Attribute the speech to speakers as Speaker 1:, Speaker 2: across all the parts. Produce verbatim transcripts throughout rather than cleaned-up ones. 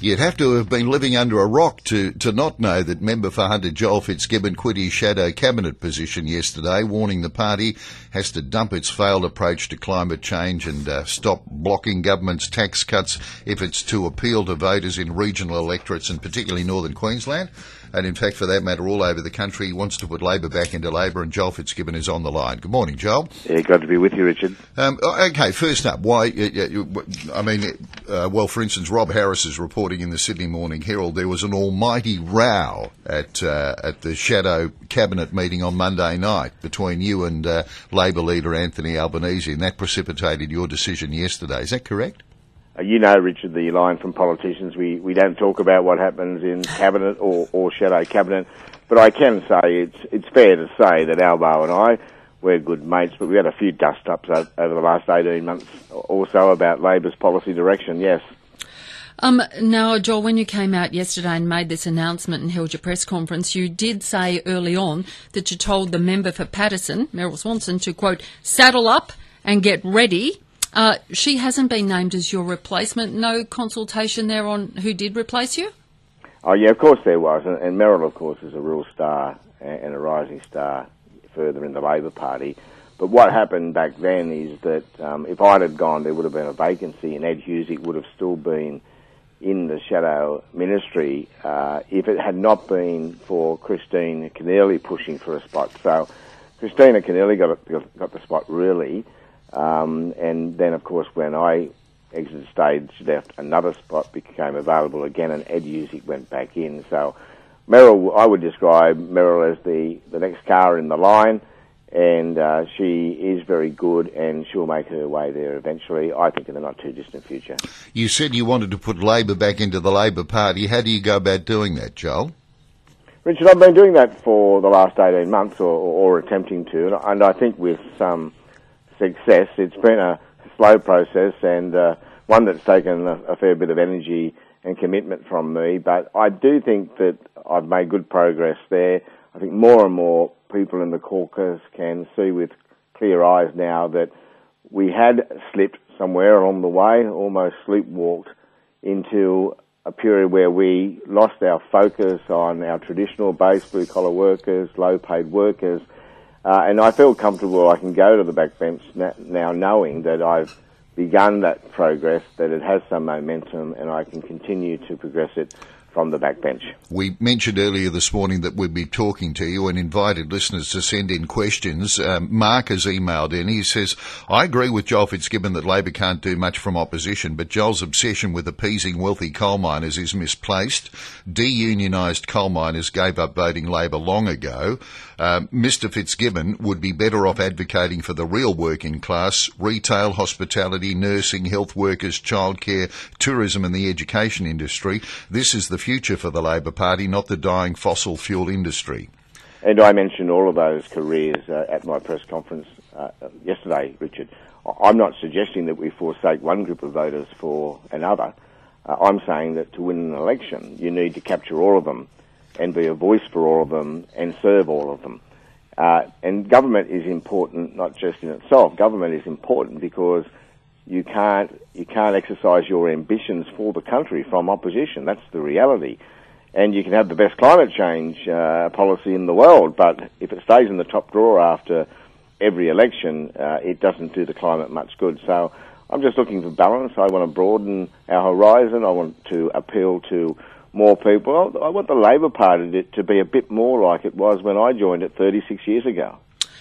Speaker 1: You'd have to have been living under a rock to, to not know that member for Hunter Joel Fitzgibbon quit his shadow cabinet position yesterday, warning the party has to dump its failed approach to climate change and uh, stop blocking government's tax cuts if it's to appeal to voters in regional electorates and particularly northern Queensland. And in fact, for that matter, all over the country. He wants to put Labor back into Labor, and Joel Fitzgibbon is on the line. Good morning, Joel.
Speaker 2: Yeah, glad to be with you, Richard.
Speaker 1: Um, okay, first up, why? Uh, I mean, uh, well, for instance, Rob Harris is reporting in the Sydney Morning Herald there was an almighty row at uh, at the shadow cabinet meeting on Monday night between you and uh, Labor leader Anthony Albanese, and that precipitated your decision yesterday. Is that correct?
Speaker 2: Uh, you know, Richard, the line from politicians, we, we don't talk about what happens in cabinet or, or shadow cabinet, but I can say it's it's fair to say that Albo and I, we're good mates, but we had a few dust-ups over the last eighteen months or so about Labor's policy direction, yes.
Speaker 3: Um, now, Joel, when you came out yesterday and made this announcement and held your press conference, you did say early on that you told the member for Patterson, Meryl Swanson, to, quote, saddle up and get ready. Uh, she hasn't been named as your replacement. No consultation there on who did replace you?
Speaker 2: Oh, yeah, of course there was. And, and Meryl, of course, is a real star and a rising star further in the Labor Party. But what happened back then is that um, if I'd have gone, there would have been a vacancy and Ed Husick would have still been in the shadow ministry uh, if it had not been for Christina Keneally pushing for a spot. So Christina Keneally got, got, got the spot, really. Um, and then, of course, when I exited stage left, another spot became available again, and Ed Husick went back in. So Meryl, I would describe Meryl as the, the next car in the line, and uh, she is very good, and she'll make her way there eventually, I think, in the not-too-distant future.
Speaker 1: You said you wanted to put Labor back into the Labor Party. How do you go about doing that, Joel?
Speaker 2: Richard, I've been doing that for the last eighteen months, or, or attempting to, and I think with some success. It's been a slow process and uh, one that's taken a, a fair bit of energy and commitment from me, but I do think that I've made good progress there. I think more and more people in the caucus can see with clear eyes now that we had slipped somewhere along the way, almost sleepwalked into a period where we lost our focus on our traditional base, blue-collar workers, low-paid workers. Uh, and I feel comfortable I can go to the backbench now knowing that I've begun that progress, that it has some momentum, and I can continue to progress it from the backbench.
Speaker 1: We mentioned earlier this morning that we'd be talking to you and invited listeners to send in questions. Um, Mark has emailed in. He says, I agree with Joel Fitzgibbon that Labor can't do much from opposition, but Joel's obsession with appeasing wealthy coal miners is misplaced. De-unionised coal miners gave up voting Labor long ago. Uh, Mister Fitzgibbon would be better off advocating for the real working class, retail, hospitality, nursing, health workers, childcare, tourism and the education industry. This is the future for the Labor Party, not the dying fossil fuel industry.
Speaker 2: And I mentioned all of those careers uh, at my press conference uh, yesterday, Richard. I'm not suggesting that we forsake one group of voters for another. Uh, I'm saying that to win an election, you need to capture all of them and be a voice for all of them and serve all of them. Uh, and government is important not just in itself. Government is important because you can't you can't exercise your ambitions for the country from opposition. That's the reality. And you can have the best climate change uh, policy in the world, but if it stays in the top drawer after every election, uh, it doesn't do the climate much good. So I'm just looking for balance. I want to broaden our horizon. I want to appeal to more people. I want the Labor Party to be a bit more like it was when I joined it thirty-six years ago.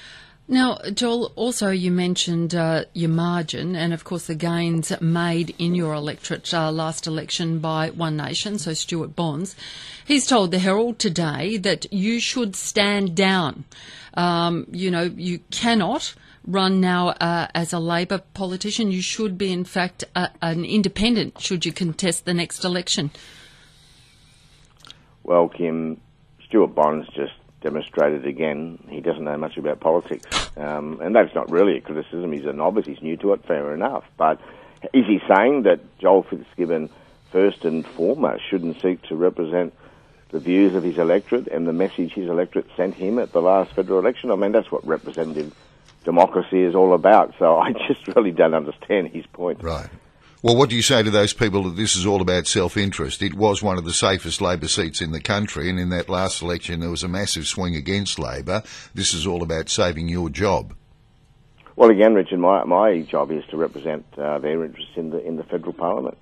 Speaker 3: Now, Joel, also you mentioned uh, your margin and, of course, the gains made in your electorate uh, last election by One Nation, so Stuart Bonds. He's told the Herald today that you should stand down. Um, you know, you cannot run now uh, as a Labor politician. You should be, in fact, uh, an independent should you contest the next election.
Speaker 2: Well, Kim, Stuart Bonds just demonstrated again he doesn't know much about politics. Um, and that's not really a criticism. He's a novice. He's new to it, fair enough. But is he saying that Joel Fitzgibbon, first and foremost, shouldn't seek to represent the views of his electorate and the message his electorate sent him at the last federal election? I mean, that's what representative democracy is all about. So I just really don't understand his point.
Speaker 1: Right. Well, what do you say to those people that this is all about self-interest? It was one of the safest Labor seats in the country, and in that last election there was a massive swing against Labor. This is all about saving your job.
Speaker 2: Well, again, Richard, my my job is to represent uh, their interests in the in the federal parliament,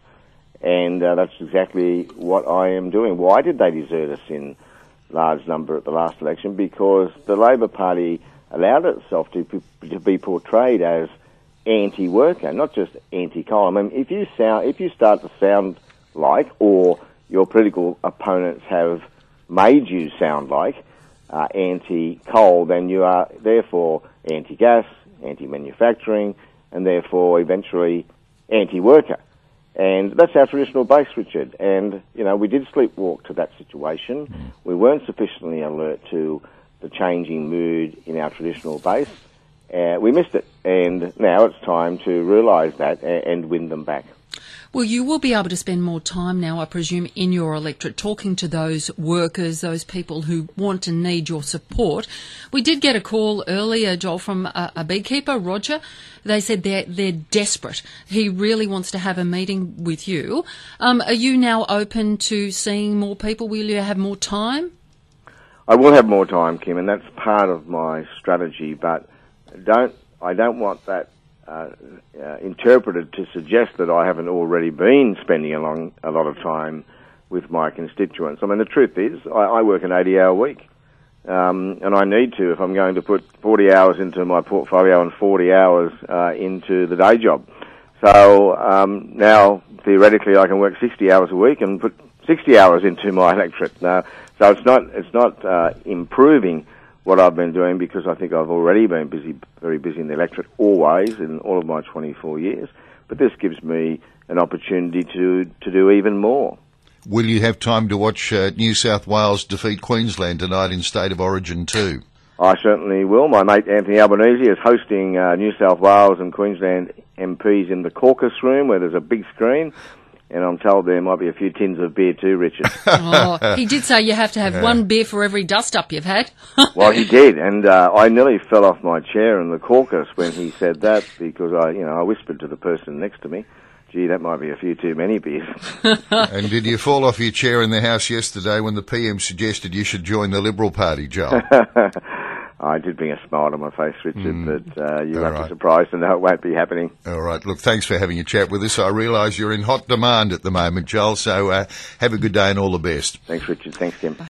Speaker 2: and uh, that's exactly what I am doing. Why did they desert us in large number at the last election? Because the Labor Party allowed itself to to be portrayed as anti-worker, not just anti-coal. I mean, if you sound, if you start to sound like, or your political opponents have made you sound like uh, anti-coal, then you are therefore anti-gas, anti-manufacturing, and therefore eventually anti-worker. And that's our traditional base, Richard. And, you know, we did sleepwalk to that situation. We weren't sufficiently alert to the changing mood in our traditional base. Uh, we missed it, and now it's time to realise that and, and win them back.
Speaker 3: Well, you will be able to spend more time now, I presume, in your electorate, talking to those workers, those people who want and need your support. We did get a call earlier, Joel, from a, a beekeeper, Roger. They said they're, they're desperate. He really wants to have a meeting with you. Um, are you now open to seeing more people? Will you have more time?
Speaker 2: I will have more time, Kim, and that's part of my strategy, but don't I don't want that uh, uh, interpreted to suggest that I haven't already been spending a, long, a lot of time with my constituents. I mean, the truth is, I, I work an eighty-hour week, um, and I need to if I'm going to put forty hours into my portfolio and forty hours uh, into the day job. So um, now, theoretically, I can work sixty hours a week and put sixty hours into my electorate. Now, so it's not it's not uh, improving what I've been doing, because I think I've already been busy, very busy in the electorate, always, in all of my twenty-four years. But this gives me an opportunity to, to do even more.
Speaker 1: Will you have time to watch uh, New South Wales defeat Queensland tonight in State of Origin too?
Speaker 2: I certainly will. My mate Anthony Albanese is hosting uh, New South Wales and Queensland M Ps in the caucus room, where there's a big screen. And I'm told there might be a few tins of beer too, Richard.
Speaker 3: Oh, he did say you have to have yeah. one beer for every dust-up you've had.
Speaker 2: Well, he did, and uh, I nearly fell off my chair in the caucus when he said that, because I, you know, I whispered to the person next to me, gee, that might be a few too many beers.
Speaker 1: And did you fall off your chair in the House yesterday when the P M suggested you should join the Liberal Party, Joel?
Speaker 2: I did bring a smile to my face, Richard, mm. but uh, you won't
Speaker 1: right.
Speaker 2: be surprised to know it won't be happening.
Speaker 1: All right. Look, thanks for having a chat with us. I realise you're in hot demand at the moment, Joel, so uh, have a good day and all the best.
Speaker 2: Thanks, Richard. Thanks, Tim.